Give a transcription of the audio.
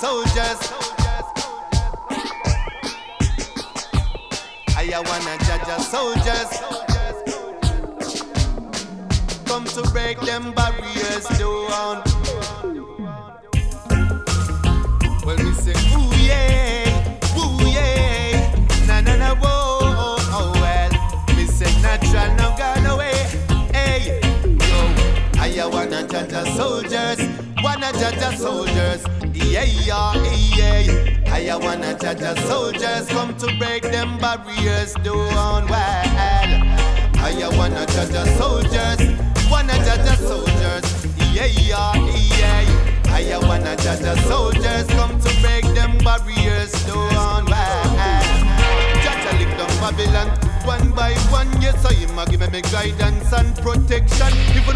soldiers. I wanna Jaja soldiers. Come to break them barriers down. Well, me say, ooh yeah, na na na, whoa, oh well. Me say natural, no gone away. Hey, yo, I wanna Jaja soldiers, wanna Jaja soldiers. Yeah, I wanna Jaja soldiers. Come to break them barriers down. Well, I wanna Jaja soldiers, wanna Jaja soldiers. Yeah, I wanna Jaja soldiers. Come to break them barriers down. Well, Jaja lick down Babylon one by one. Yes, I give me guidance and protection. If